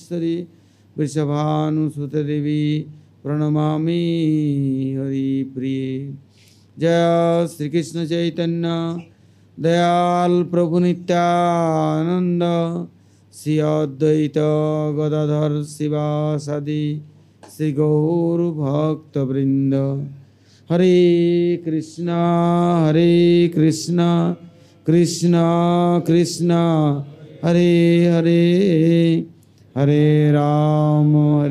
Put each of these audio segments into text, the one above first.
Parmeshwari Vrishabhanusute Devi Pranamami Hari Priye. Jaya Sri Krishna Chaitanya Dayal Prabhu Nityananda Sri Advaita Gadadhar Sivasadi Sri Gaur Bhakta Vrinda. Hare Krishna Krishna Krishna Hare Hare Hare Rama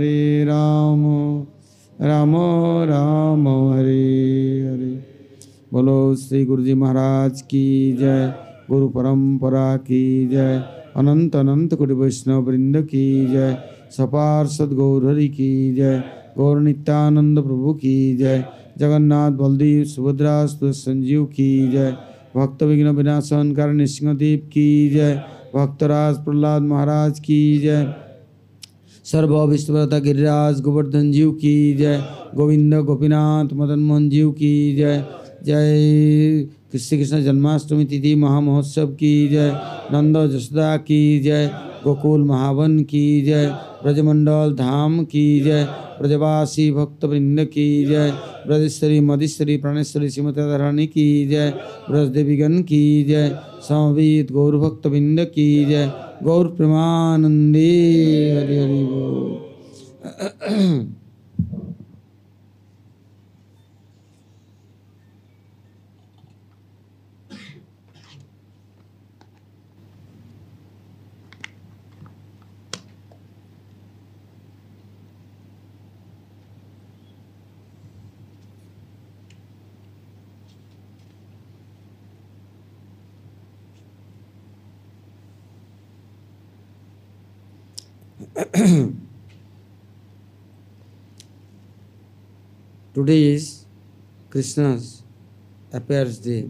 Rama Rama Hare Hare. Bolo Sri Guruji Maharaj ki jai, Guru Parampara ki jai, Ananta Ananta Koti Vaishnava Vrinda ki jai, Sapar Sadgaur Hari ki jai, Gaur Nityananda Prabhu ki jai, Jagannath Baldev Subhadra Sanjeev ki jai, Bhakta Vigna Vinasan Karan Nrsimhadev ki jai, Bhaktaraj Prahlad Maharaj ki jai, Sarva Vishwavrata Giriraj Govardhan Jiv ki jai, Govinda Gopinath Madan Mohan Jiv ki jai, Jai Shri Krishna Janmashtami Tithi Mahamahotsav ki jai, Nanda Jashoda ki jai, Gokul Mahavan ki jai, Brajamandal Dham ki jai, Brajavasi Bhakta Vrinda ki jai, Brajeshwari Madheshwari Praneshwari Srimati Radharani ki jai, Brajdevigan ki jai, Samavit Gaur Bhakta Vrinda ki jai, Gaur Premanande Hari Hari Bol. Today is Krishna's appears day.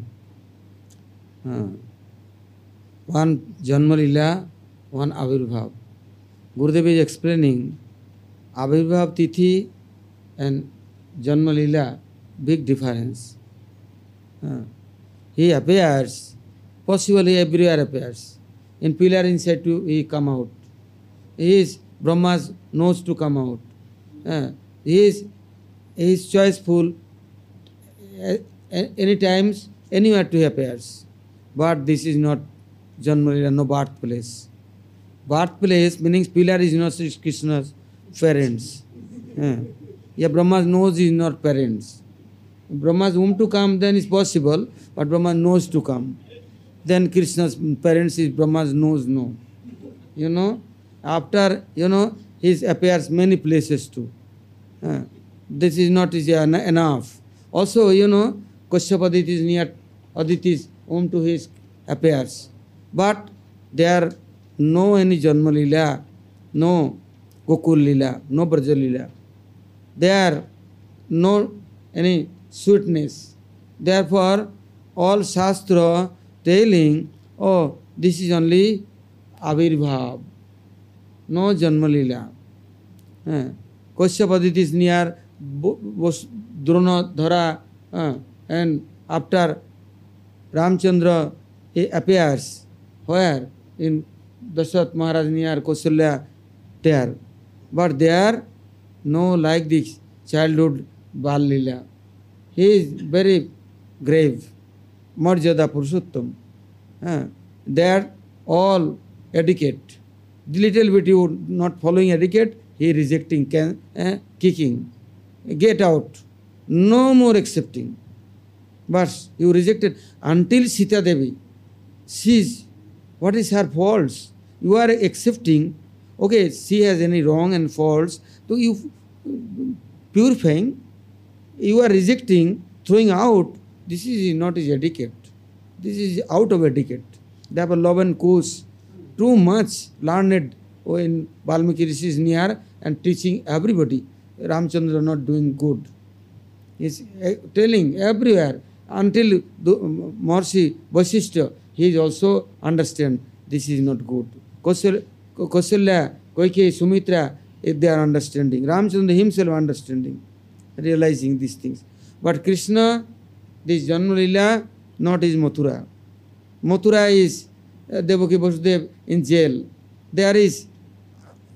One Janma Lila, one Avirbhav. Gurudev is explaining Avirbhav Tithi and Janma Lila, big difference. He appears, possibly everywhere appears. In pillar inside too, he come out. He is Brahma's nose to come out. He is choiceful any times, anywhere to appears. But this is not Janma, no birthplace. Birthplace meaning pillar is not Sri Krishna's parents. Brahma's nose is not parents. Brahma's womb to come then is possible, but Brahma's nose to come. Then Krishna's parents is Brahma's nose, no. After, he appears many places too. This is not enough. Also, Kashyap Aditi is near Aditi's womb to his appears. But there no any Janma Lila, no Gokul Lila, no Braja Lila. There no any sweetness. Therefore, all Shastra telling, oh, this is only Avirbhav, no Janma Lila. Kashyap Aditi is near Dronadhara, and after Ramchandra, he appears where? In Dasharatha Maharaj near Kausalya there. But there, no like this childhood Bal Lila. He is very grave, Marjada Purushottam. There all etiquette. The little bit you not following etiquette, he rejecting, kicking. Get out. No more accepting. But you rejected until Sita Devi sees what is her faults. You are accepting, okay, she has any wrong and faults, so you purifying, you are rejecting, throwing out. This is not his etiquette. This is out of etiquette. Therefore, love and course, too much learned when Valmiki Rishi is near and teaching everybody. Ramchandra not doing good. He is telling everywhere until Maharishi Vasishtha, he is also understand this is not good. Kausalya, Kaikeyi, Sumitra, if they are understanding. Ramchandra himself understanding, realizing these things. But Krishna, this Janma Lila, not is Mathura. Mathura is Devaki Vasudev in jail. There is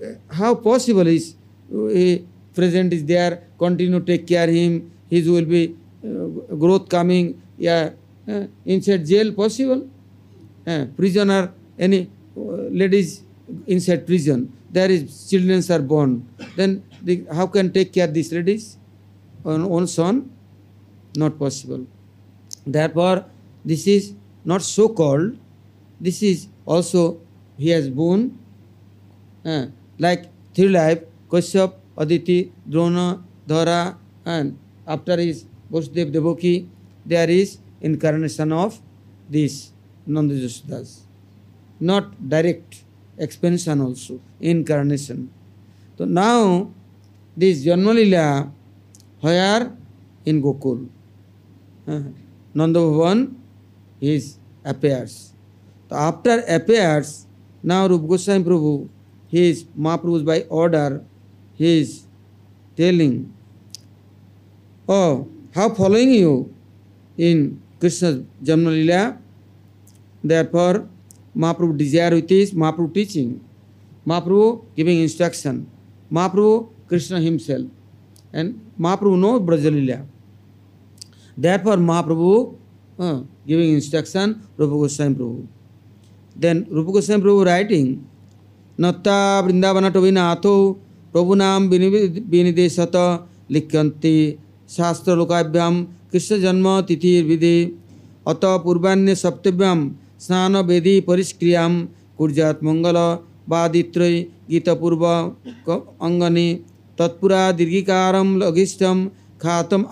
how possible is present is there, continue take care him, his will be growth coming, yeah, inside jail possible, prisoner, any ladies inside prison, there is children are born, then how can take care these ladies, own son? Not possible. Therefore, this is not so called, this is also he has born, like three life, Kashyap, Aditi, Drona, Dhara, and after is Vasudev Devaki, there is incarnation of this Nanda Yashodas. Not direct expansion also, incarnation. So now this Janma Lila, where in Gokul, Nanda Bhavan is appears. So after appears, now Rupa Goswami Prabhu, he is Mahaprabhu's by order, he is telling, oh, how following you in Krishna's Janma Lila, therefore Mahaprabhu desire with his Mahaprabhu teaching, Mahaprabhu giving instruction, Mahaprabhu Krishna himself, and Mahaprabhu knows Braja Lila. Therefore Mahaprabhu giving instruction, Rupa Goswami Prabhu. Then Rupa Goswami Prabhu writing, Natta Vrindavana Tovinaatho Prabhunam Vinidesata Likyanti Shastra Lokabhyam Krishna Janma Tithi Vidhi Ata Purvanya Saptavyam Snana Vedi Pariskriyam Kurjat Mangala Baditray Gita Purva Angani Tatpura Dirgikaram Lagistam Khatam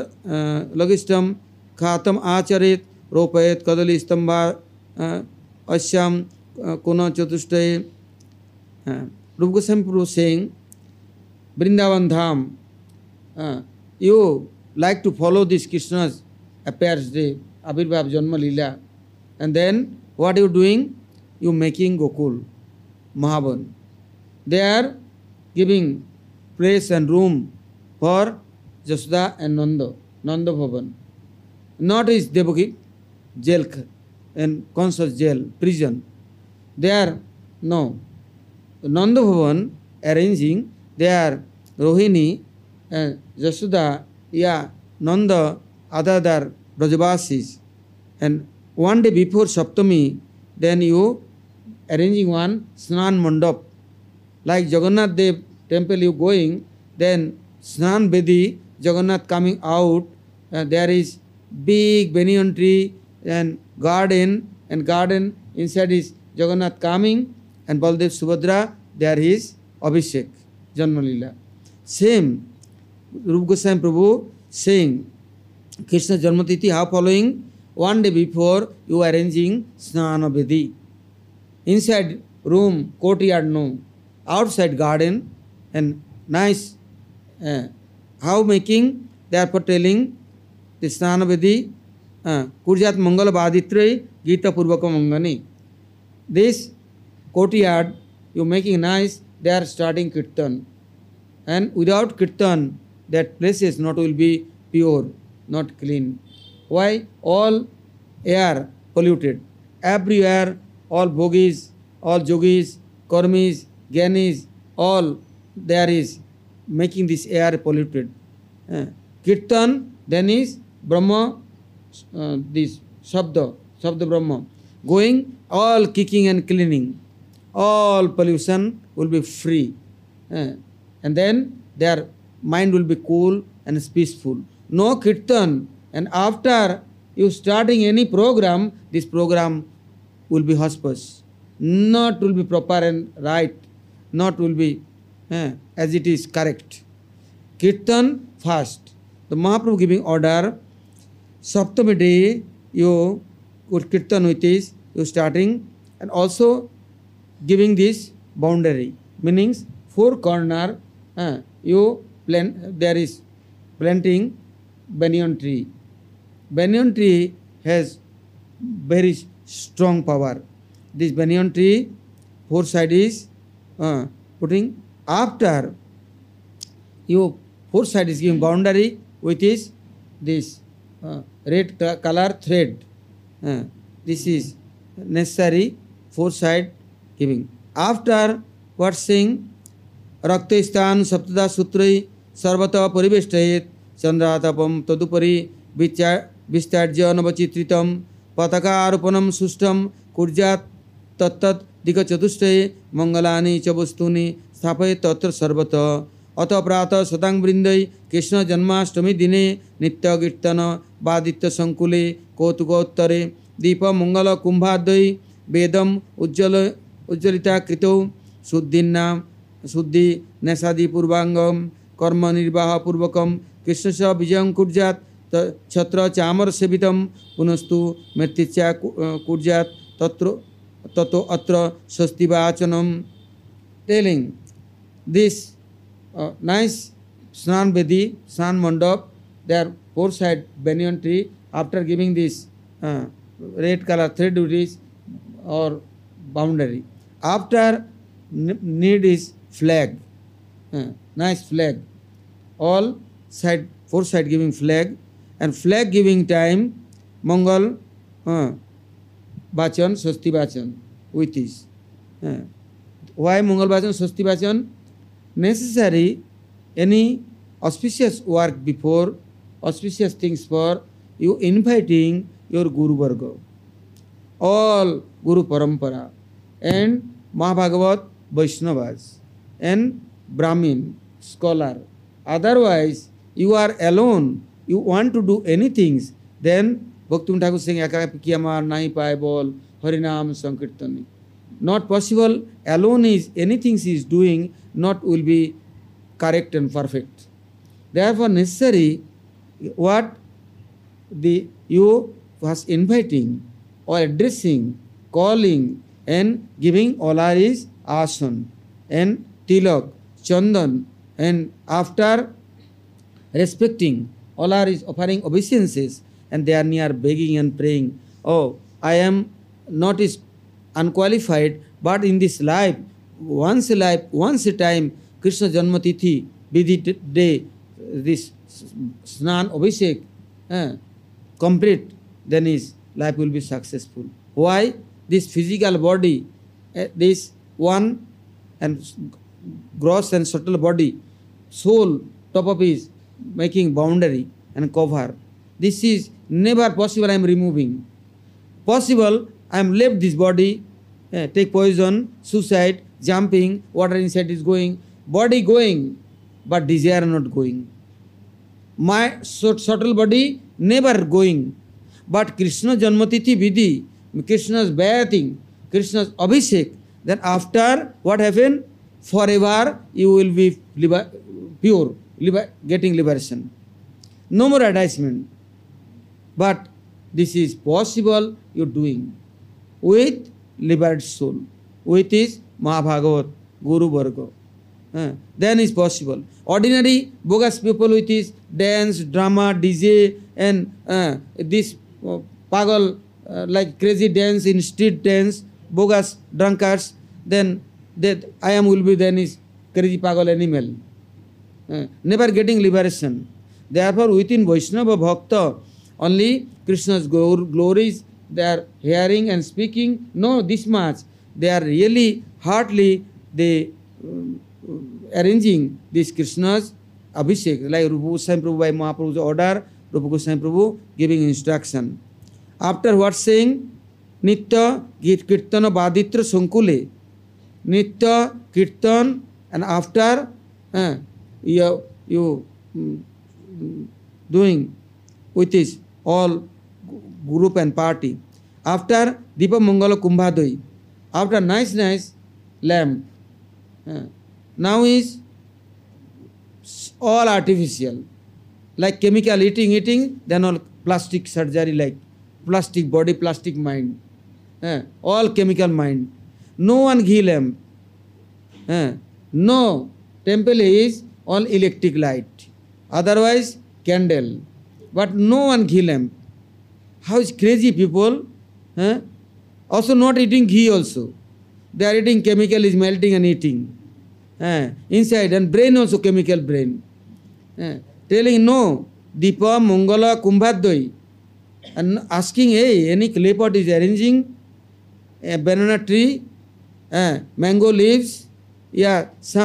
Acharit Ropayat Kadalistamba Asyam Kuna Chatushtay. Rupa Goswami Prabhu saying, Vrindavan Dham, you like to follow this Krishna's appears day, Abhirbhav Janma Lila, and then what you doing? You making Gokul, Mahavan. They are giving place and room for Jasoda and Nanda Bhavan. Not is Devaki, jail and conscious jail, prison. They are, no. Nanda Bhavan arranging, they are Rohini and Jasoda, Nanda, other Brajavasis. And one day before Saptami, then you arranging one Snan Mandap. Like Jagannath Dev temple you going, then Snan Bedi, Jagannath coming out, there is big banyan tree and garden inside is Jagannath coming, and Baldev Subhadra, there is Abhishek, Janma Lila. Same, Rupa Goswami Prabhu saying, Krishna Janma Tithi, how following? One day before, you arranging Snana Vedi. Inside room, courtyard, no. Outside garden, and nice. How making? Therefore telling, the Snana Vedi, Kurjat Mangala Baditray, Gita Purvaka Mangani. This courtyard, you making nice, they are starting kirtan. And without kirtan, that place is not will be pure, not clean. Why? All air polluted. Everywhere, all bhogis, all jogis, karmis, gyanis, all there is making this air polluted. Kirtan, then is Brahma, this Shabda Brahma. Going, all kicking and cleaning. All pollution will be free. And then their mind will be cool and peaceful. No kirtan. And after you starting any program, this program will be hush-push. Not will be proper and right. Not will be as it is correct. Kirtan fast. The Mahaprabhu giving order, Saptami day you would kirtan with this, you starting, and also giving this boundary, meanings four corner, you plant, there is planting banyan tree. Banyan tree has very strong power. This banyan tree, four side is putting, after you four side is giving boundary with this red color thread. This is necessary, four side giving. After what saying, रक्तस्थान सप्तदा सूत्रै सर्वतः परिवेष्टयेत् चंद्रातपम तदुपरि विस्तार्य नवचित्रितं पताकारोपणं सुष्ठं कुर्यात् तत्तत् दिक्चतुष्टये मंगलानि च वस्तूनि स्थापयेत् तत्र सर्वतः। अथ प्रातः शतांगवृंदै कृष्ण जन्माष्टमी दिने नित्य कीर्तन वादित्य संकुले कौतुकोत्तरे दीप मंगल कुंभाद्वै वेदम उज्ज्वलिता कृतौ शुद्धिनाम शुद्धि नैषादि पूर्वांगम कर्म निर्वाह पूर्वकम कृष्ण स विजयं कुर्यात् छत्र चामर सेवितं पुनस्तु मृत्युचा कुर्यात् तत्र ततो अत्र स्वस्तिवाचनम telling this nice Snan Bedi, Snan Mandap, their four side banyan tree. After giving this red color thread duties or boundary, after need is flag, nice flag. All side four side giving flag, and flag giving time Mangal Bachan Swasti Bachan with this. Why Mangal Bachan Swasti Bachan? Necessary any auspicious work before, auspicious things for you inviting your Guru Varga, all Guru Parampara and Mahabhagavat Vaishnavas and Brahmin scholar. Otherwise, you are alone, you want to do anything, then Bhaktivinoda Thakur saying Ekakiyamar nahi paye bol Harinam Sankirtani. Not possible, alone is anything he is doing not will be correct and perfect. Therefore necessary what the you was inviting or addressing, calling and giving olar is asan and tilak, chandan, and after respecting olar is offering obeisances and they are near begging and praying, oh I am not is unqualified, but in this life, once a time, Krishna Janmatithi, Vidhi day, this Snan Abhishek, complete, then his life will be successful. Why? This physical body, this one and gross and subtle body, soul, top of is making boundary and cover. This is never possible, I am removing. Possible, I am left this body, take poison, suicide, jumping, water inside is going, body going, but desire not going. My subtle body never going. But Krishna Janmatithi Vidhi, Krishna's bathing, Krishna's Abhishek, then after what happened? Forever you will be pure, getting liberation. No more attachment. But this is possible you doing with liberated soul, with his Mahabhagavat, Guru Varga. Then is possible. Ordinary bogus people with his dance, drama, DJ and this pagal like crazy dance in street dance, bogus drunkards, then that I am will be then is crazy pagal animal. Never getting liberation. Therefore within Vaishnava Bhakta only Krishna's glories they are hearing and speaking. No, this much. They are really heartily they arranging this Krishna's Abhishek, like Rupa Goswami Prabhu by Mahaprabhu's order, Rupa Goswami Prabhu giving instruction. After what saying? Nitya Kirtana Baditra Sankule. Nitya Kirtan, and after you doing with this all group and party. After Deepa Mangala Kumbhadoi, after nice lamp, now is all artificial, like chemical eating, then all plastic surgery, like plastic body, plastic mind, all chemical mind. No one ghee lamp, no temple is all electric light, otherwise candle, but no one ghee lamp. How is crazy people? Also not eating ghee also. They are eating chemical is melting and eating. Inside and brain also chemical brain. Telling no, Deepa, Mangala, Kumbhadoi. And asking, hey, any clay pot is arranging a banana tree, mango leaves, yeah, some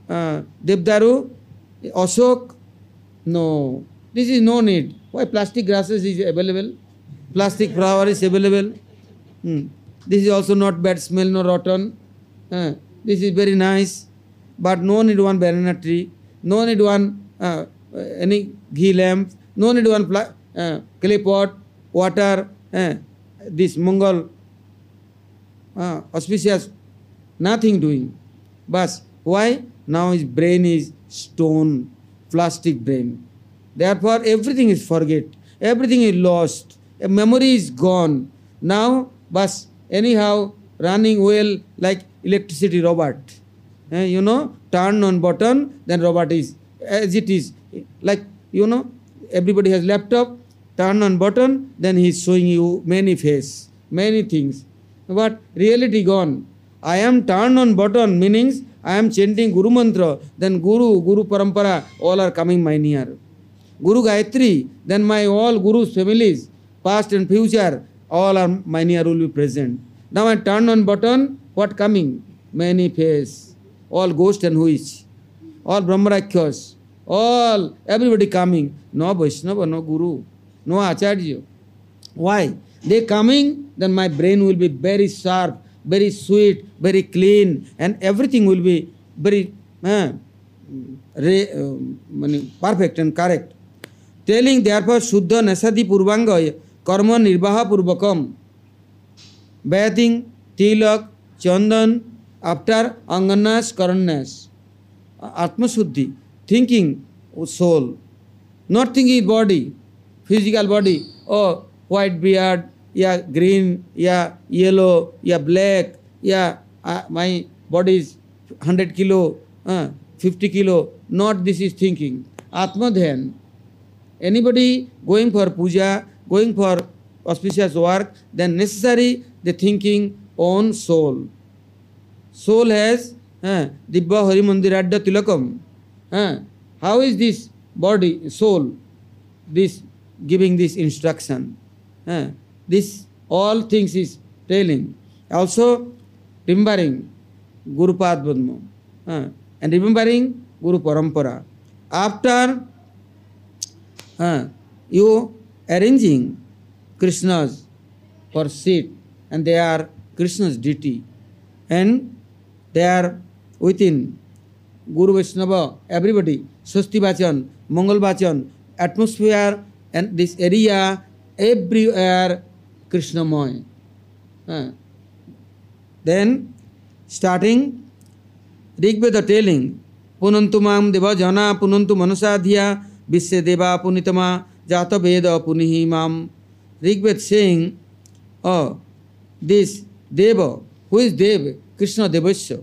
Devdaru, Ashok, no. This is no need. Why plastic grasses is available? Plastic flower is available. This is also not bad smell, no rotten. This is very nice. But no need one banana tree. No need one any ghee lamp. No need one clay pot, water. This Mongol auspicious, nothing doing. But why? Now his brain is stone, plastic brain. Therefore, everything is forget. Everything is lost. A memory is gone. Now, but anyhow, running well like electricity robot. Turn on button, then robot is as it is. Like, everybody has laptop, turn on button, then he is showing you many face, many things. But reality gone. I am turned on button, meanings I am chanting Guru Mantra, then Guru Parampara, all are coming my near. Guru Gayatri, then my all Guru's families, past and future, all are my near will be present. Now I turn on button, what coming? Many face, all ghost and witch, all Brahmarakhyas, all, everybody coming. No Vaishnava, no Guru, no Acharya. Why? They coming, then my brain will be very sharp, very sweet, very clean, and everything will be very perfect and correct. Telling therefore Shuddha Nasadi Purvanga Karma Nirbaha Purvakam, bathing, tilak, chandan, after Anganas Karanas, Atma Shuddhi, thinking soul, not thinking body, physical body, oh, white beard, yeah, green, yeah, yellow, yeah, black, yeah, my body is 100 kilo, 50 kilo, not this is thinking. Atma Dhyan. Anybody going for puja, going for auspicious work, then necessary the thinking on soul. Soul has Dibba Hari Mandiradda Tilakam. How is this body, soul, this giving this instruction? This all things is telling. Also remembering Guru Pad Padma and remembering Guru Parampara. After you arranging Krishna's for seat, and they are Krishna's deity, and they are within Guru Vaishnava, everybody, Swasti Vachan, Mangal Vachan, atmosphere and this area, everywhere Krishnamoy. Then starting Rigveda telling, Punantumam Deva Jana Punantu Manasadhya Visya Deva Punitama Jata Veda Punihimam. Rigveda saying, oh, this Deva, who is Deva? Krishna Devasya.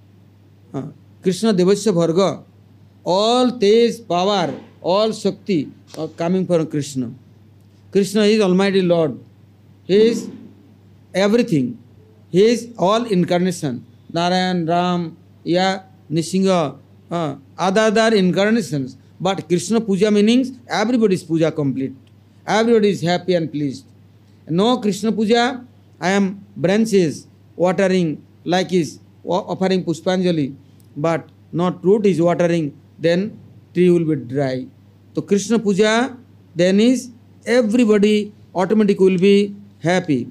Krishna Devasya Bharga. All Tej, power, all Shakti are coming from Krishna. Krishna is Almighty Lord. He is everything. He is all incarnation. Narayan, Ram, Nishinga, other incarnations. But Krishna Puja meanings, everybody's puja complete. Everybody is happy and pleased. No Krishna Puja, I am branches watering like is offering Pushpanjali, but not root is watering, then tree will be dry. So Krishna Puja, then is everybody automatically will be happy.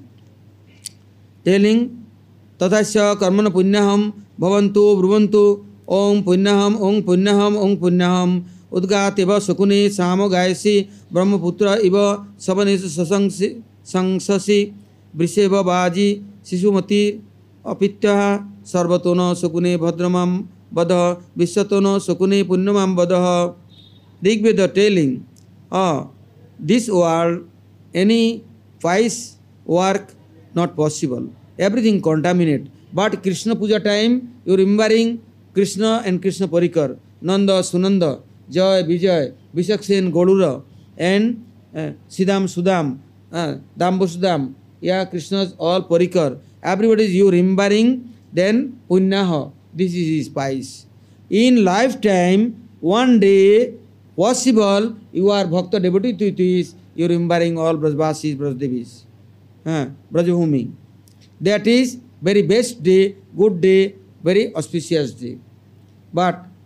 Telling, Tathasya karmana punyaham bhavantu bruvantu om punyaham om punyaham om punyaham udgat eva sakune samo gayasi brahmaputra eva sabanesu sangsasi briseva baji sisumati apitya sarvatona sakune bhadramam badha vishatona sakune punyamam badha. Rigveda telling, this world, any wise work not possible. Everything contaminate. But Krishna Puja time, you remembering Krishna and Krishna Parikar, Nanda, Sunanda, Jai, Vijay, Vishaksen, Godura, and Siddham, Sudam, Dambo Sudam, Krishna's all Parikar. Everybody is you remembering, then Punyaha, this is his spice. In lifetime, one day, possible, you are Bhakta devotee to this, you remembering all Brajvasis, Brajdevis, Brajabhumi. That is very best day, good day, very auspicious day. But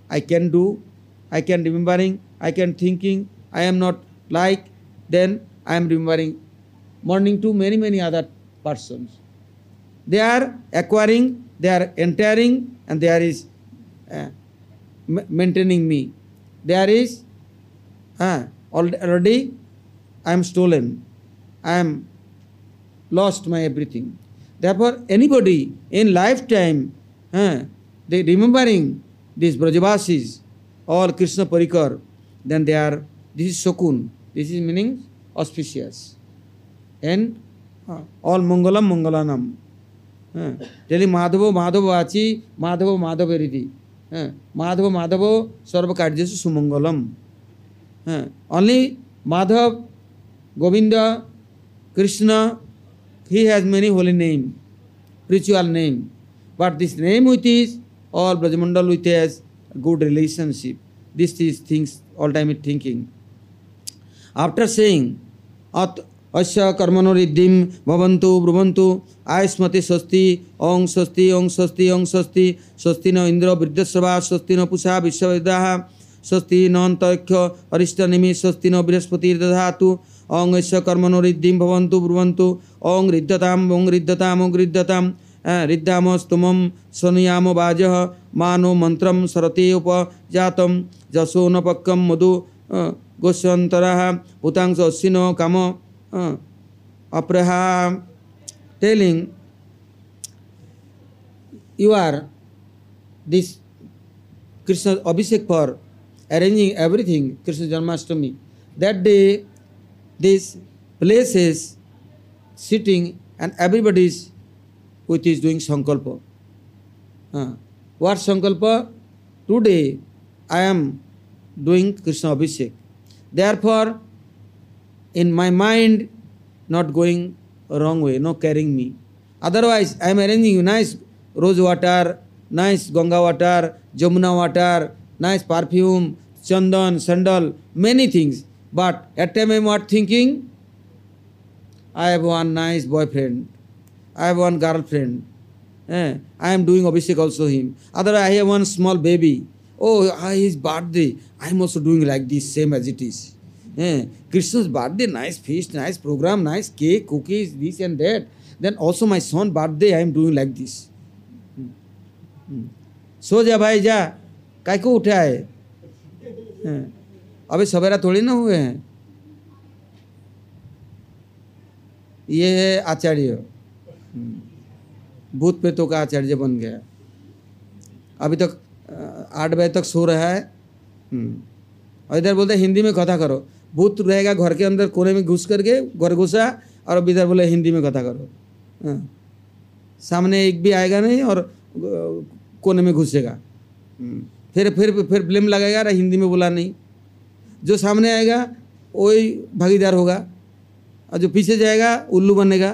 I can do, I can remembering, I can thinking, I am not like, then I am remembering morning to many other persons. They are acquiring, they are entering, and there is maintaining me. There is already I am stolen, I am lost my everything. Therefore, anybody in lifetime, they remembering these Brajavasis, all Krishna Parikar, then they are, this is Shokun, this is meaning auspicious. And all Mangalam Mangalanam. Telling Madhava Madhava Achi, Madhava Madhava Ridi. Madhava Madhava Sarva Karjasu Sumangalam. Only Madhav, Govinda, Krishna, he has many holy name, spiritual name. But this name with is all Brajamandal with has good relationship. This is things all time thinking. After saying Asya karmano riddhim bhavantu brubhantu ayasmati swasti ong swasti ong swasti ong swasti swasti no indra vriddhasrava swasti no pusha vishwavidaha swasti no antakya arishta nimi swasti no brihaspati dadhatu ong asya karmano riddhim bhavantu brubhantu ong riddhatam ong riddhatam ong riddhatam riddhamostumam sanuyamo vajah mano mantram sarate upajatam jaso no pakkam madhu gosyantaraha utang sasino kamo Apraha, telling you are this Krishna Abhishek for arranging everything, Krishna Janmashtami. That day, this place is sitting and everybody is with is doing Sankalpa. What Sankalpa? Today I am doing Krishna Abhishek. Therefore, in my mind, not going wrong way, no carrying me. Otherwise, I am arranging you nice rose water, nice Ganga water, Jamuna water, nice perfume, chandan, sandal, many things. But at time I am what thinking? I have one nice boyfriend, I have one girlfriend. I am doing Abhishek also him. Otherwise, I have one small baby. Oh, his birthday. I am also doing like this, same as it is. Krishna's birthday, nice feast, nice program, nice cake, cookies, this and that. Then also my son's birthday, I am doing like this. सो जा भाई जा, काय को उठा है? अबे सवेरा थोड़ी ना हुए हैं. ये है आचार्य, भूत प्रेतों का आचार्य बन गया. अभी तक 8 बजे तक सो रहा है. और इधर बोलते हिंदी में कथा करो. भूत रहेगा घर के अंदर कोने में घुस करके, घर घुसा, और इधर बोले हिंदी में कथा करो. सामने एक भी आएगा नहीं और कोने में घुसेगा. फिर ब्लेम लगाएगा, अरे हिंदी में बोला नहीं. जो सामने आएगा वही भागीदार होगा, और जो पीछे जाएगा उल्लू बनेगा.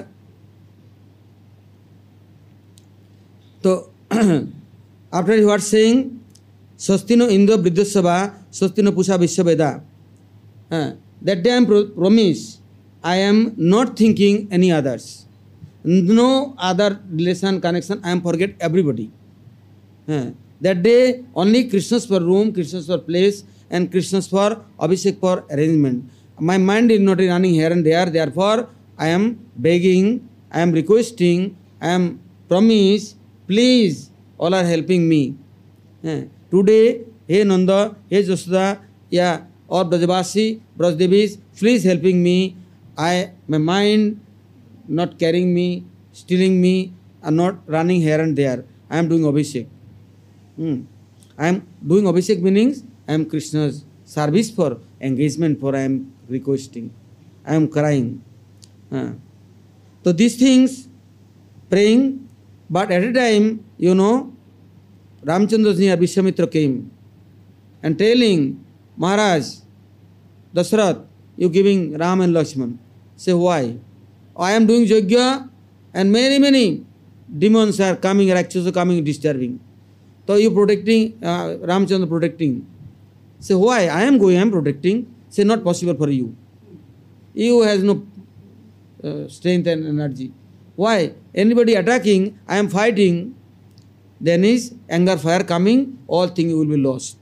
तो आफ्टर यू आर सेइंग स्वस्तिनो इंद्र वृद्धस्वा स्वस्तिनो पूषा विश्ववेदा. That day I am promise, I am not thinking any others. No other relation, connection, I am forget everybody. That day only Krishna's for room, Krishna's for place, and Krishna's for Abhishek for arrangement. My mind is not running here and there, therefore I am begging, I am requesting, I am promise, please, all are helping me. Today, hey Nanda, hey Jasoda, yeah, or Brajavasi, Brajdevis, please helping me. My mind not carrying me, stealing me, and not running here and there. I am doing Abhishek. I am doing Abhishek meanings I am Krishna's service for engagement, for I am requesting. I am crying. So these things, praying, but at a time, Ramchandra Ji Vishwamitra came and telling, Maharaj, Dasarath, you giving Ram and Lakshman. Say, why? I am doing Yajna and many demons are coming, Rakshasa coming, disturbing. So you protecting, Ramchandra protecting. Say, why? I am going, I am protecting. Say, not possible for you. You has no strength and energy. Why? Anybody attacking, I am fighting. then is anger fire coming, all things will be lost.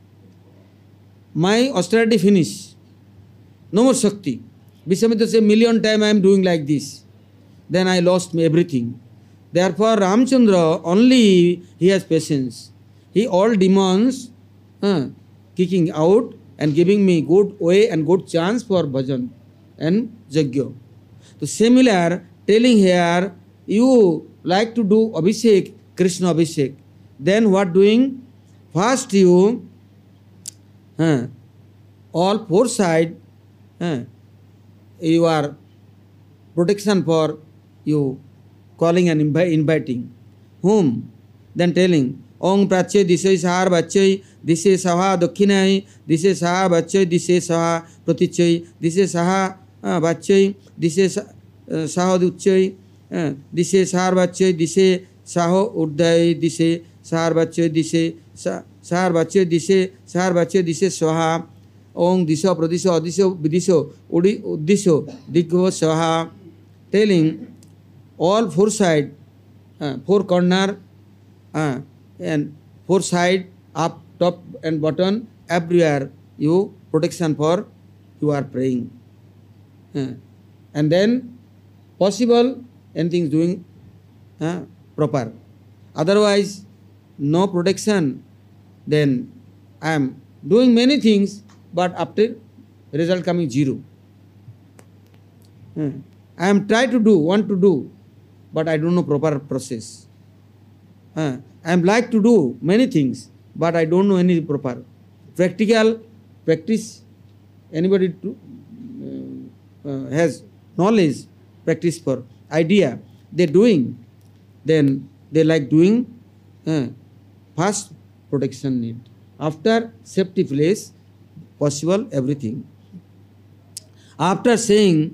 My austerity finish. No more Shakti. Vishwamitra say, million times I am doing like this. Then I lost everything. Therefore, Ramchandra only he has patience. He all demons kicking out and giving me good way and good chance for bhajan and yajna. So similar, telling here, you like to do Abhishek, Krishna Abhishek. Then what doing? First you, all four side, you are protection for you, calling and inviting. Whom? Then telling, Om Prachya Dishe Sahar Bachai, Dishe Saha Dokhinai, Dishe Saha Bachai, Dishe Saha Pratichai, Dishe Saha Bachai, Dishe Saha Duchai, Dishe Sahar Bachai, Dishe Saho Uddai, Dishe Sahar Bachai, Dishe Sahar Bachai, Dishe Sahar Bachai, Dishe Swaha, Om Disho Pradisho Adisho Vidisho Uddisho Digho Swaha, telling all four side, four corner, and four side, up, top and bottom, everywhere you protection for you are praying. And then possible anything doing proper. Otherwise, no protection, then I am doing many things, but after result coming zero. I am try to do, want to do, but I don't know proper process. I am like to do many things, but I don't know any proper. Practical practice, anybody has knowledge, practice for idea, they doing, then they like doing, first protection need. After safety place, possible everything. After saying,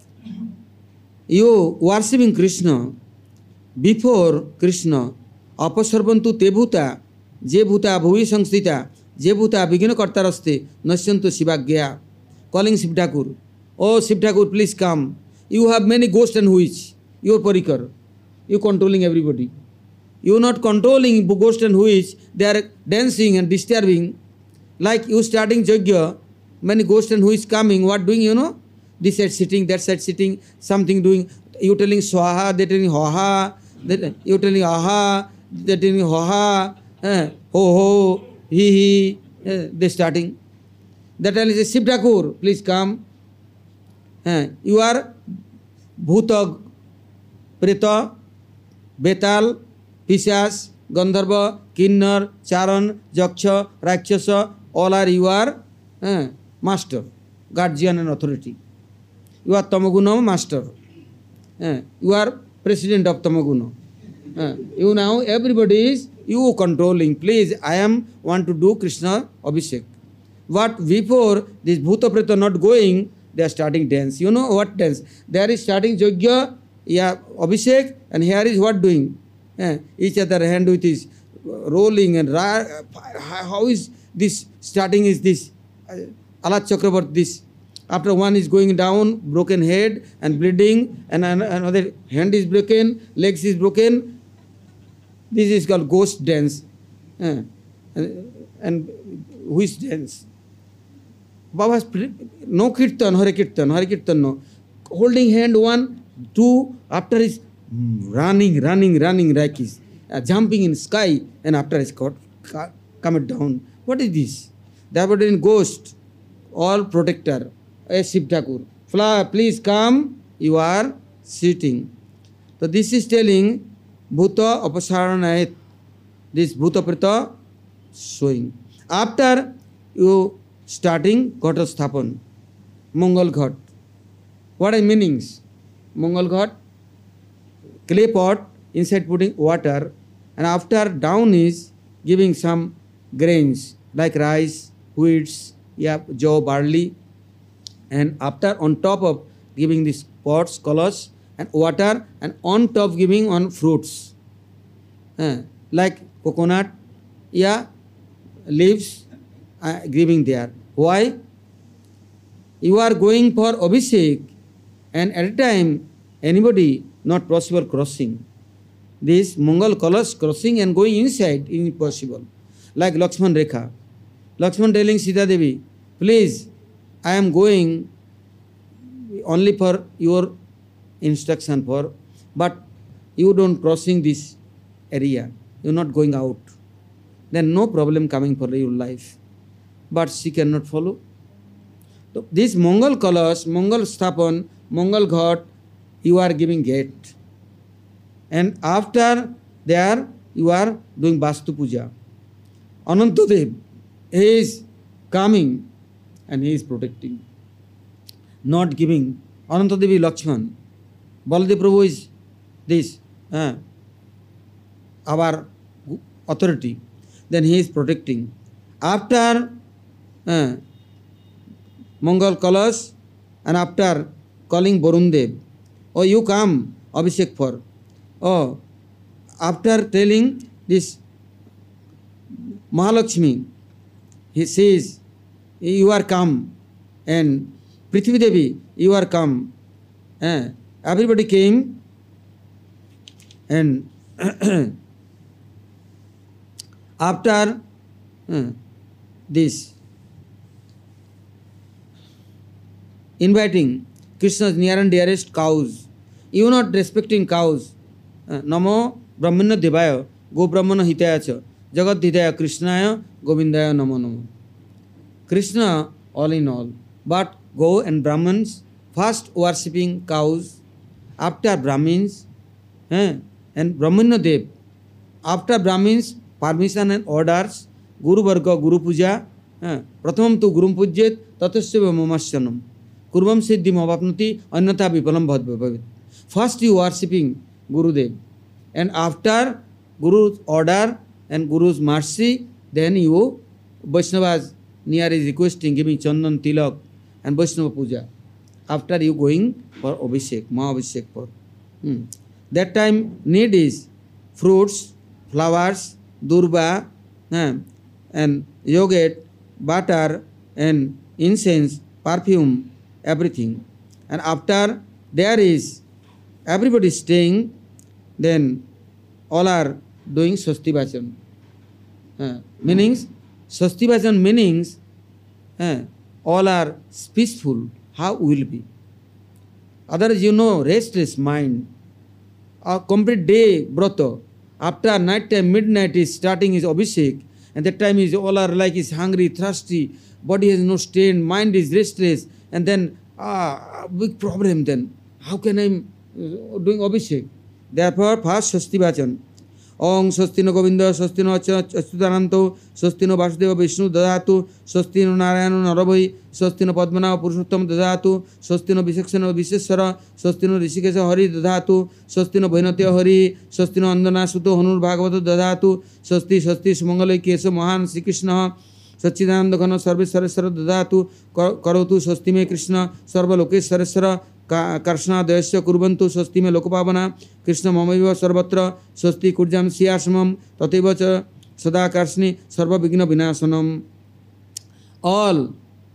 you worshipping Krishna, before Krishna, अपसर्वन्तु ते भूता जे भूता भुवि संस्थिता जे भूता विघ्न कर्तारस्ते नश्यन्तु शिवाज्ञया. Calling Shiv Thakur, oh Shiv Thakur, please come. You have many ghosts and witch. You are Parikar. You controlling everybody. You are not controlling ghost and witch. They are dancing and disturbing. Like you starting yajna, many ghosts and witch coming. What doing? You know, this side sitting, that side sitting, something doing. You telling swaha, they telling haha. You telling aha. They telling ho ha, ho ho, he, they starting. That time is Shiv Thakur, please come. You are Bhuta, Preta, Betal, Pishas, Gandharva, Kinnar, Charan, Jaksha, Rakshasa, all are you are master, guardian and authority. You are Tamaguna master. You are president of Tamaguna. You now, everybody is, you controlling. Please, I am want to do Krishna Abhishek. What before this Bhuta Preta not going, they are starting dance. You know what dance? There is starting Yajna, Abhishek, and here is what doing? Each other hand with his rolling and how is this starting is this? Alat Chakravarti this. After one is going down, broken head and bleeding, and another hand is broken, legs is broken. This is called ghost dance. And which dance? Baba's no kirtan, Hare Kirtan, no. Holding hand 1, 2, after is running like this, jumping in sky, and after is come down. What is this? Therefore, in ghost, all protector, Shiv Thakur. Please come, you are sitting. So this is telling Bhuta Apasaranayat, this Bhuta Preta showing. After you starting Ghata Sthapan, Mangal Ghat. What are meanings? Mangal Ghat, clay pot, inside putting water, and after down is giving some grains like rice, wheats, jaw, barley, and after on top of giving these pots, colors, and water, and on top giving on fruits, like coconut, leaves, giving there. Why? You are going for Abhishek, and at a time, anybody not possible crossing. this Mongol Kalash crossing and going inside is impossible. Like Lakshman Rekha. Lakshman telling Sita Devi, please, I am going only for your instruction for, but you don't crossing this area. You are not going out. Then no problem coming for your life. But she cannot follow. So this Mongol Kalash, Mongol Sthapan, Mongol Ghat, you are giving gate. And after there, you are doing Vastu Puja. Anantadev, he is coming and he is protecting. Not giving. Anantadevi Lakshman. Baladev Prabhu is this, our authority. Then he is protecting. After Mongol Kalash and after calling Varundev, oh, you come, Abhishek for. Oh, after telling this Mahalakshmi, he says, you are come, and Prithvi Devi, you are come. Everybody came, and after this inviting Krishna's near and dearest cows, you not respecting cows. Namo Brahmana Devaya, Go Brahmana Hitaya Cha, Jagat Hitaya Krishnaya, Govindaya Namo Namo. Krishna all in all. But go and Brahmins, first worshipping cows, after Brahmins, and Brahmana Dev. After Brahmins, permission and orders, Guru Varga, Guru Puja, Pratamam tu Gurum Pujyet, Tatasya Mamasyanam. Kurvam Siddhim Avapnati, Annatha Vipalam Bhadbhavit. First you worshipping Gurudev, and after Guru's order and Guru's mercy, then you Vaishnavas near is requesting, giving Chandan Tilak and Vaishnava Puja. After you going for Abhishek, Mahabhishek for. That time need is fruits, flowers, durba, and yogurt, butter, and incense, perfume, everything. And after there is everybody staying, then all are doing Swasti Vachan. Meanings, Swasti Vachan meanings, all are peaceful. How will be? Otherwise, you know, restless mind. A complete day, brata. After night time, midnight is starting his Abhishek, and that time is all are like is hungry, thirsty, body has no strain, mind is restless, and then big problem then. How can I doing Abhishek? Therefore, first Swasti Vachan. Om Swastino Govinda, Swastino Achyutananto, Swastino Vasudeva Vishnu Dadatu, Swastino Narayana Narabhai, Swastino Padmanava Purushottam Dadatu, Swastino Vishaksana Visheswara, Swastino Rishikesha Hari Dadatu, Swastino Bhainatya Hari, Swastino Andana Suto Hanur Bhagavata Dadatu, Swasti Swasti Sumangalai Kesa Mahan Sri Krishna, Sachidananda Ghana Sarve Sarasara Dadatu, Karotu Swasti Me Krishna, Sarva Lokesh Sarasara, Karshna Dayasya Kurbantu Swasti Me Lokopavana, Krishna Mamaviva Sarvatra, Swasti Kurjam Siyasmam, Tatevacha Sada Karshni, Sarva Vigna Vinasanam. All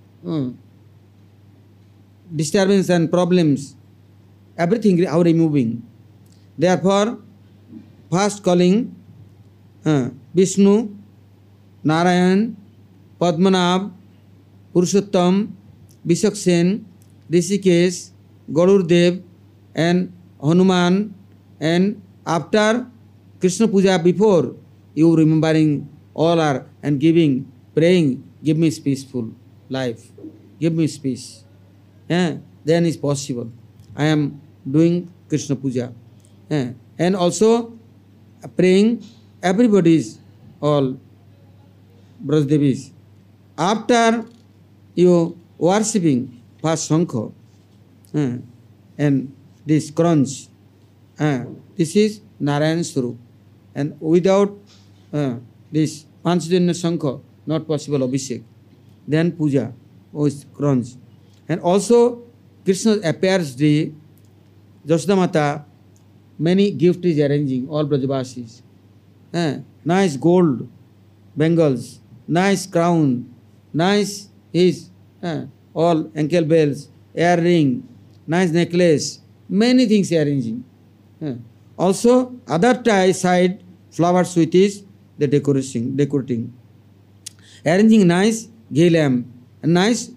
disturbance and problems, everything are removing. Therefore, first calling Vishnu, Narayan, Padmanabh, Purushottam, Vishaksen, Rishikesh, Garudev, and Hanuman, and after Krishna Puja, before you remembering all are and giving, praying, give me peaceful life, give me peace. Then is possible. I am doing Krishna Puja. And also praying, everybody's all Brajdevis. After you worshipping first Shankha, and this crunch, this is Narayan Swarup. And without this Panchajanya Shankha, not possible Abhishek. Then Puja, is crunch. And also Krishna appears day, Jashoda Mata, many gift is arranging, all Brajavasis. Nice gold bangles, nice crown, nice his all ankle bells, earring, nice necklace, many things arranging. Also, other side flowers with is the decorating. Arranging nice ghee lamp, a nice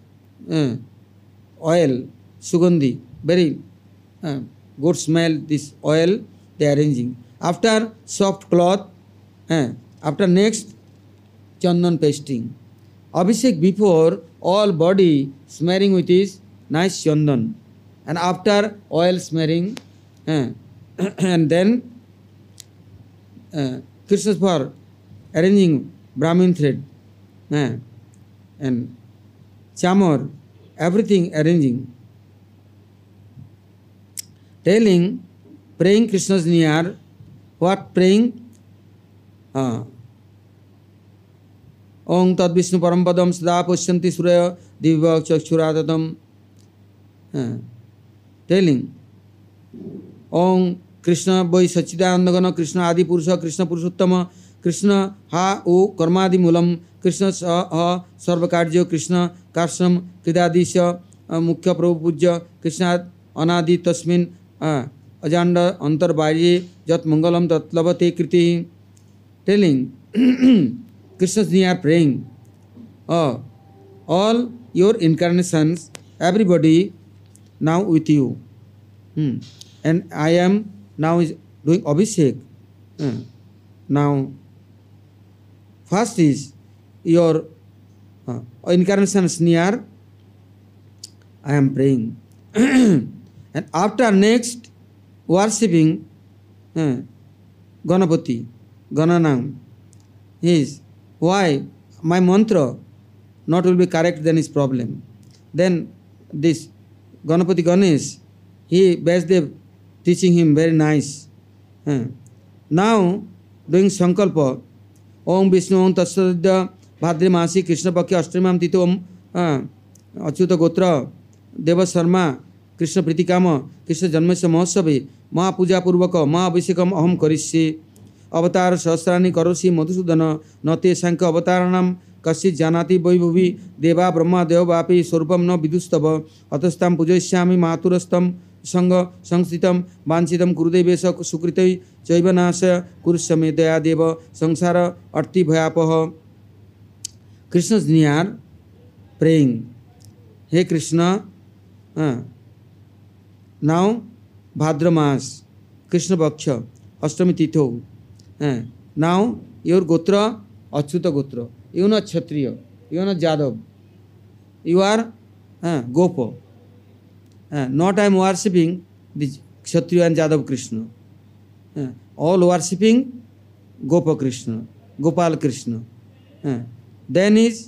oil, sugandhi, very good smell this oil they arranging. After soft cloth, after next chandan pasting. Abhishek before all body smearing with his nice chandan, and after oil smearing, and then Krishna for arranging Brahmin thread, and chamor, everything arranging. Telling, praying Krishna's near, what praying? Om Tad Vishnu Parampadam Sada Pushyanti Surya Divya Chakshuradatam. Telling, Om Krishna Boy Sachidanandagana Krishna Adi Purusha Krishna Purushottama Krishna Ha O Karmadi Mulam Krishna Ha Sarvakarjo Krishna Karsam Kridadisha Mukhya Prabhu Pujya Krishna Anadi Tasmin Ajanda Antar Baye Jat Mangalam Tatlabate Kriti. Telling, Krishna's near praying, all your incarnations, everybody now with you. And I am now is doing Abhishek. Now, first is your incarnations near, I am praying. And after next, worshipping Ganapati, Gananam, is why my mantra not will be correct, then is problem. Then this Ganapati Ganesh, he Vasudev teaching him very nice. Now doing Sankalpa, Om Vishnu Om Tatsadya Bhadri Masi Krishna Pakya Ashtrimam Tito Om Achyuta Gotra Deva Sarma Krishna Pritikama Krishna Janmasya Mahotsavi Maha Puja Purvaka Maha Abhishekam Aham Karisye Avatar Sahasrani Karosi Madhusudana Nate Sankha Avataranam Kasit Janati Vaibhavi Deva Brahma Deva Vapi Swarupam Na Vidustava Atastam Pujaishyami Maturastam Sangha Sangsitam Vanchitam Kurudevesa Sukritai Jaivanasa Kurushame Daya Deva Sangsara Arti Bhayapaha. Krishna's near praying, Hey Krishna, now Bhadramas, Krishna Bhaksha, Ashtami Titho. Now your Gotra, Achyuta Gotra. You are not Kshatriya, you are not Jadav, you are Gopa. Not I am worshipping the Kshatriya and Jadav Krishna. All worshipping Gopa Krishna, Gopal Krishna. Then is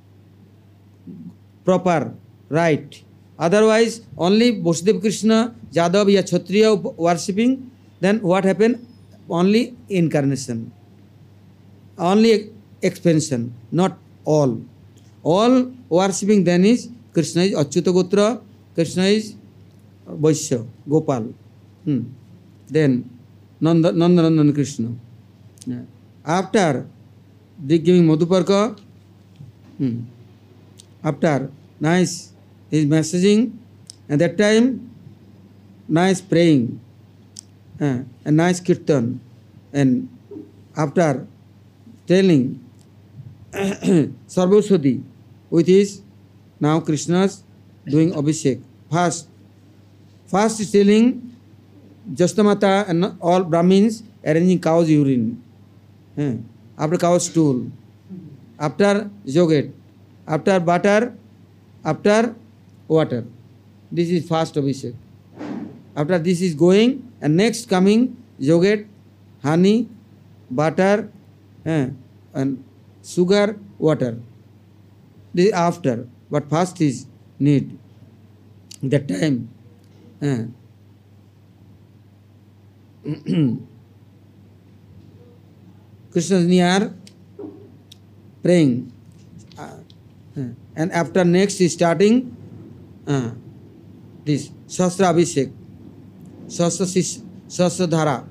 proper, right. Otherwise, only Vasudev Krishna, Jadav ya Kshatriya worshipping, then what happened? Only incarnation, only expansion, not all. All worshipping then is Krishna is Achyuta Gotra, Krishna is Vaishya, Gopal. Then Nandanandan Krishna. After giving Madhuparka, after nice his messaging, at that time nice praying, and nice kirtan, and after telling Sarvaswati, which is now Krishna's doing Abhishek. First is telling Jastamata and all Brahmins arranging cow's urine, after cow's stool, after yogurt, after butter, after water. This is first Abhishek. After this is going, and next coming yogurt, honey, butter, and sugar, water. This is after, but first is need. That time, Krishna is near praying, and after next is starting this Sahasra Abhishek, Sahasra Dhara.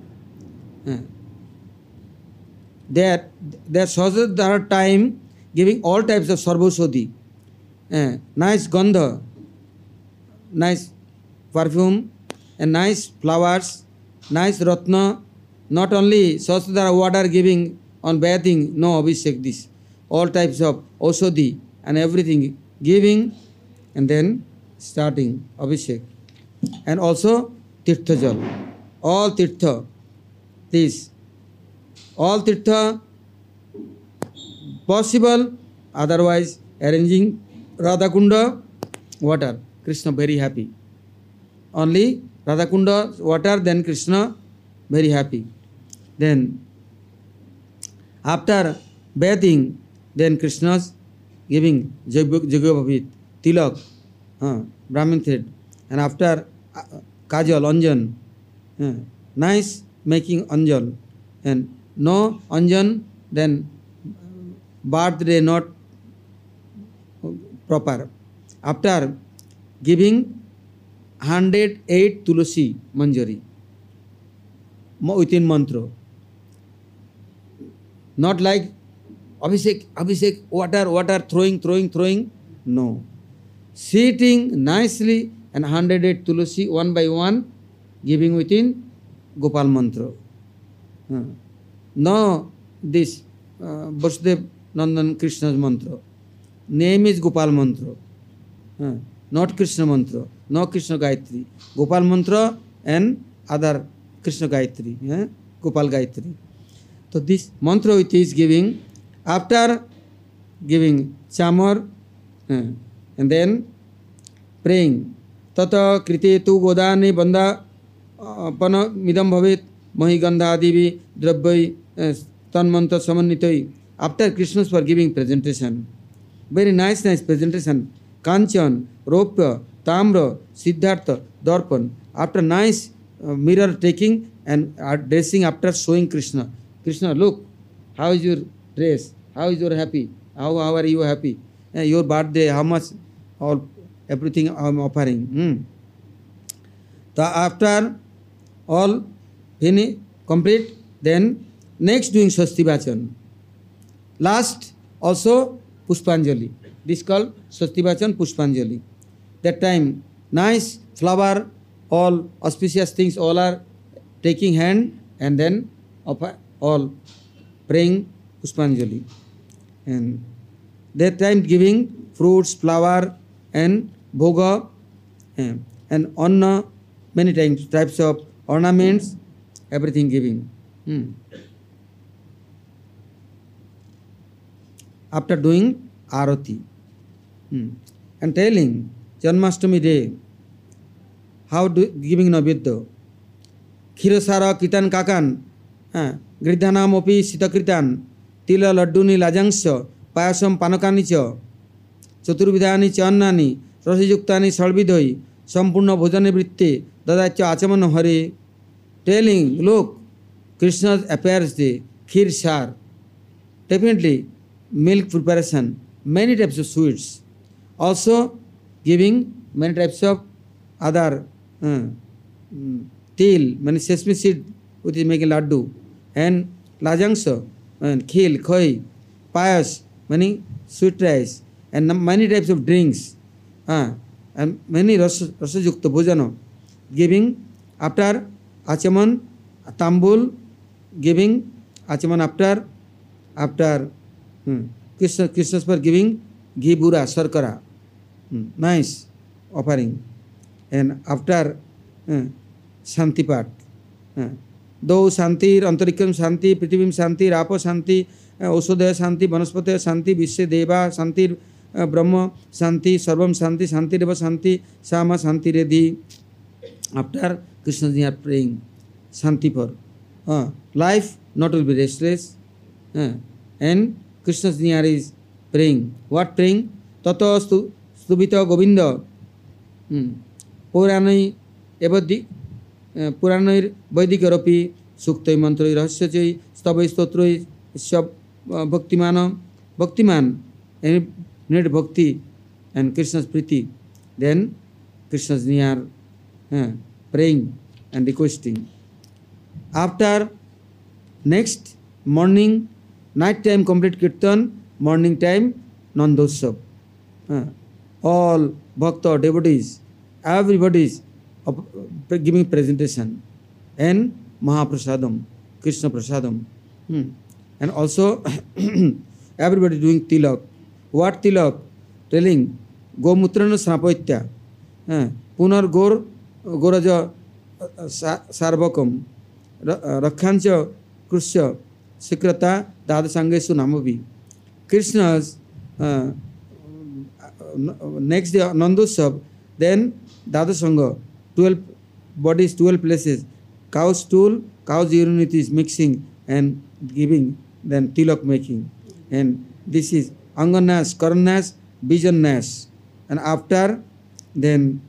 That Sahasra Dhara time giving all types of Sarvaswati, nice gandha, nice perfume, and nice flowers, nice Ratna, not only Sahasradhara water giving on bathing, no Abhishek, this. All types of Oshodhi and everything giving and then starting Abhishek. And also Tirtha Jal. All Tirtha, this. All Tirtha possible, otherwise arranging Radhakunda water. Krishna very happy. Only Radhakunda water, then Krishna very happy. Then after bathing, then Krishna's giving Jagabhavit, Tilak, Brahmin thread. And after Kajal, Anjan, nice making Anjan. And no Anjan, then birthday not proper. After giving 108 Tulasi Manjari within mantra. Not like Abhishek, water, throwing. No. Sitting nicely and 108 Tulasi one by one, giving within Gopal mantra. No, this Vasudev Nandan Krishna's mantra. Name is Gopal mantra. Not Krishna mantra, no Krishna Gayatri. Gopal mantra and other Krishna Gayatri, Gopal Gayatri. So this mantra which is giving, after giving chamar, and then praying. Tata krite tu godani banda pana midam bhavet mahi gandha adivi drabbai tan mantra samanitai. After Krishna's for giving presentation, very nice presentation. Kanchan, Ropya, Tamra, Siddhartha, Darpan. After nice mirror taking and dressing, after showing Krishna. Krishna, look, how is your dress? How is your happy? How are you happy? Your birthday, how much? All everything I am offering. After all complete, then next doing Swasti Vachan. Last also Pushpanjali. This called Swasti Vachan Pushpanjali. That time, nice flower, all auspicious things, all are taking hand and then all praying Pushpanjali. And that time giving fruits, flower and bhoga and anna, many types of ornaments, everything giving. After doing Arati. And telling Janmashtami day, how giving Navedya. Khirasara Kitan Kakan, Gridhanam Opi Sitakritan, Tila Ladduni Lajangsha, Payasam Panakanicha, Chaturvidhani Channani, Rasayuktani Salvidoi, Sampurna Bhojane Vritti, Dadacha Achamana Hari, telling, look, Krishna's appears day, Khir Shar, definitely milk preparation, many types of sweets. Also giving many types of other til, many sesame seed which is making laddu, and lajangsha, and khil, khoi, payas, many sweet rice, and many types of drinks, and many rasayukta bhojana, giving after achaman, tambul, giving achaman after Krishna's for giving ghee bura, sarkara, nice offering. And after Shanti Pat, though Shanti, Antarikam Shanti, Prithivim Shanti, Rapo Shanti, Osodaya Shanti, Vanaspataya Shanti, Vishya Deva Shanti, Brahma Shanti, Sarvam Shanti, Shanti Deva Shanti, Sama Shanti Redhi. After Krishna's are praying Shanti for life not will be restless, and Krishna's near is praying. What praying? Tato Stubita Govinda. Puranai Evadi Puranai Vaidikaropi Suktoi Mantroi Rahasyaji Stabai Stotroi Shab Bhaktiman. Any need bhakti and Krishna's priti. Then Krishna's near praying and requesting. After next morning, night time complete kirtan, morning time Nandotsav. All bhakta, devotees, everybody is giving presentation. And Mahaprasadam, Krishna Prasadam. And also everybody doing tilak. What tilak? Telling Gomutrana Snapoitya, Punar Gor Goraja Sarvakam, Rakhancha Krishya Sikrata Dadasangesu Namavi. Krishna's next day Nandosab, then Dadasanga, 12 bodies, 12 places, cow's stool, cow's urine is mixing and giving, then tilak making. And this is Anganas, Karnas, Bijannas. And after, then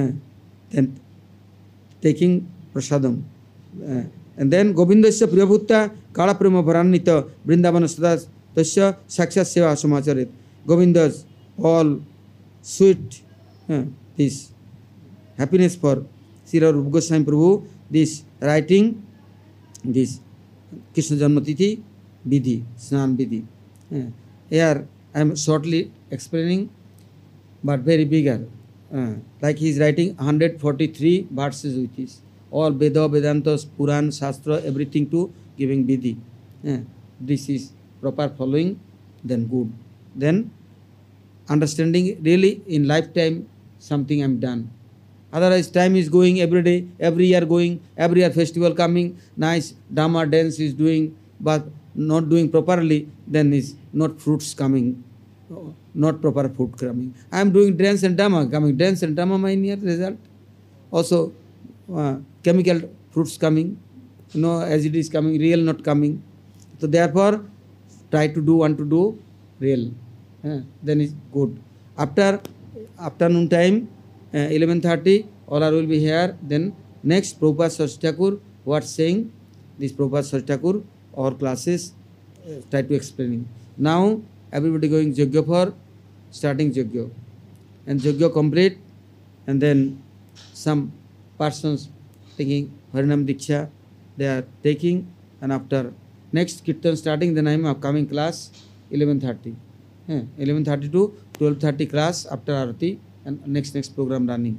taking prasadam. And then Govindasya Priyabhutta Kala Prema Varannita Vrindavana Sada Tasya Saksha Seva Samacharit. Govinda's all sweet, this happiness for Srila Rupa Goswami Prabhu, this writing, this Krishna Janmatithi Vidhi, Snan Vidhi. Here I am shortly explaining, but very bigger. Like he is writing 143 verses with this. All Veda, Vedantas, Puran, Shastra, everything to giving Vidhi. This is proper following, then good. Then understanding really in lifetime something I am done. Otherwise time is going every day, every year going, every year festival coming, nice drama dance is doing, but not doing properly, then is not fruits coming, not proper fruit coming. I am doing dance and drama coming, dance and drama my near result. Also chemical fruits coming, as it is coming, real not coming. So therefore try to do, want to do real. Then is good. After afternoon time, 11:30, all will be here. Then next Prabhupada Saraswati Thakur, what saying? This Prabhupada Saraswati Thakur, our classes, try to explaining. Now everybody going Yajna for starting Yajna. And Yajna complete, and then some persons taking Harinam Diksha, they are taking, and after next Kirtan starting, then I am coming class 11:30. 11:30 to 12:30 class after Arati, and next program running.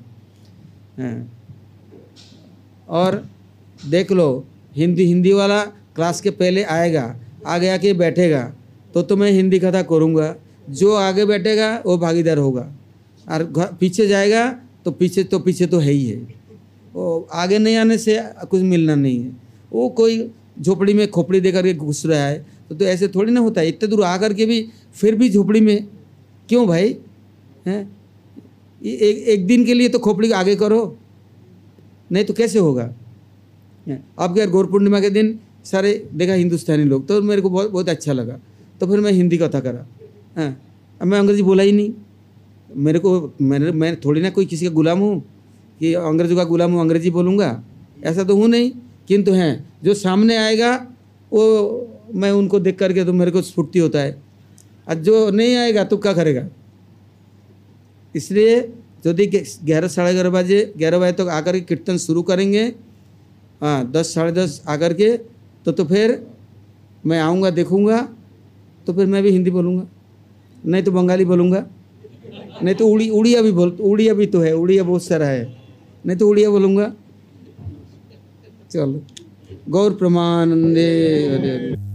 और देख लो हिंदी वाला class के पहले आएगा, आगे आके बैठेगा तो मैं हिंदी कथा करूँगा, जो आगे बैठेगा वो भागीदार होगा, और पीछे जाएगा तो पीछे तो है ही है, वो आगे नहीं आने से कुछ मिलना नहीं है। वो कोई झोपड़ी में खोपड़ी दे करके घुस रहा है तो ऐसे थोड़ी ना होता है, इतने दूर आकर के भी फिर भी झोपड़ी में क्यों भाई? एक दिन के लिए तो खोपड़ी आगे करो, नहीं तो कैसे होगा? अब क्या गौर पूर्णिमा के दिन सारे देखा हिंदुस्तानी लोग, तो मेरे को बहुत अच्छा लगा, तो फिर मैं हिंदी कथा करा। अब मैं अंग्रेजी बोला ही नहीं, मैं थोड़ी ना कोई किसी का गुलाम हूँ कि अंग्रेजों का गुलाम हूँ अंग्रेजी बोलूँगा, ऐसा तो हूँ नहीं। किंतु हैं जो सामने आएगा वो मैं उनको देख करके तो मेरे को स्फूर्ति होता है, और जो नहीं आएगा तो क्या करेगा? इसलिए यदि 11 साढ़े 11 बजे तक आकर के कीर्तन शुरू करेंगे, 10 साढ़े 10 आकर के तो फिर मैं आऊँगा देखूँगा, तो फिर मैं भी हिंदी बोलूँगा, नहीं तो बंगाली बोलूँगा, नहीं तो उड़िया भी तो है, उड़िया बहुत सारा है, नहीं तो उड़िया बोलूँगा। चलो गौर प्रमानंदे।